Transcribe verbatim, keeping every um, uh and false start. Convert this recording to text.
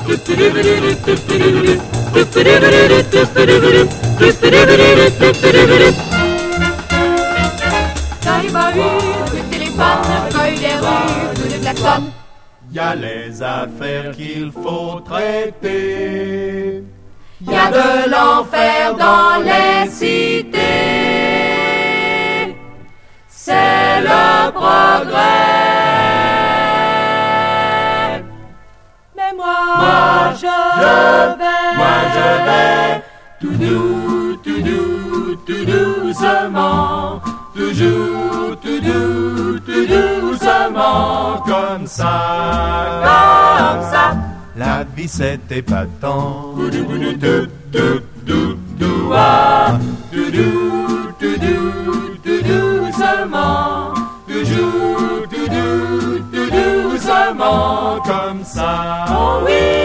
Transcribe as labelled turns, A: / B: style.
A: Dans les bahuts, coup de téléphone, feuille des rues, coup de klaxon.
B: Y a les affaires qu'il faut traiter.
A: Y a de l'enfer dans les cités. C'est le progrès. Mais moi, moi je, je vais,
B: moi je vais,
A: tout doux, tout doux, tout doucement,
B: toujours, tout doux, tout doucement, comme ça,
A: comme ça.
B: La vie c'est épatant. Tout doux, tout doux, tout doucement, toujours, tout doux, tout doucement, comme ça.
A: Oh oui.